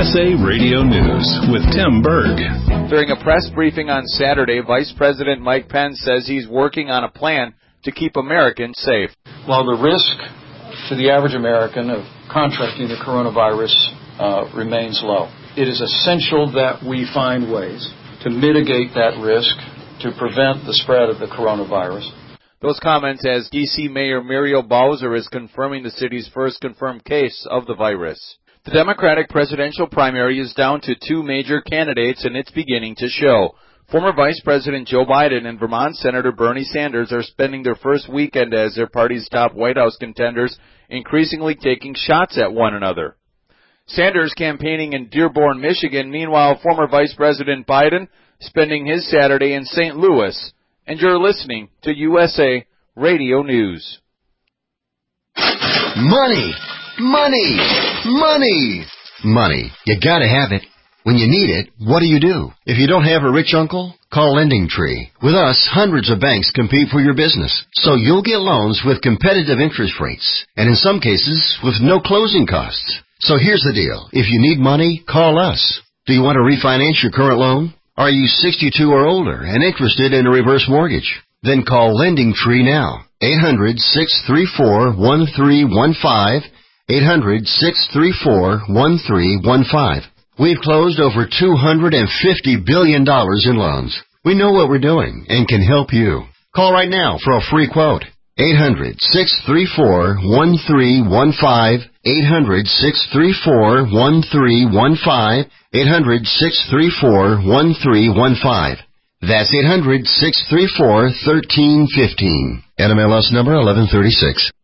USA Radio News with Tim Berg. During a press briefing on Saturday, Vice President Mike Pence says he's working on a plan to keep Americans safe. While the risk to the average American of contracting the coronavirus remains low, it is essential that we find ways to mitigate that risk to prevent the spread of the coronavirus. Those comments as D.C. Mayor Muriel Bowser is confirming the city's first confirmed case of the virus. The Democratic presidential primary is down to two major candidates, and it's beginning to show. Former Vice President Joe Biden and Vermont Senator Bernie Sanders are spending their first weekend as their party's top White House contenders, increasingly taking shots at one another. Sanders campaigning in Dearborn, Michigan. Meanwhile, former Vice President Biden spending his Saturday in St. Louis. And you're listening to USA Radio News. Money! Money! Money! Money. You gotta have it. When you need it, what do? If you don't have a rich uncle, call LendingTree. With us, hundreds of banks compete for your business, so you'll get loans with competitive interest rates, and in some cases, with no closing costs. So here's the deal. If you need money, call us. Do you want to refinance your current loan? Are you 62 or older and interested in a reverse mortgage? Then call LendingTree now. 800-634-1315. 800-634-1315. We've closed over $250 billion in loans. We know what we're doing and can help you. Call right now for a free quote. 800-634-1315. 800-634-1315. 800-634-1315. That's 800-634-1315. NMLS number 1136.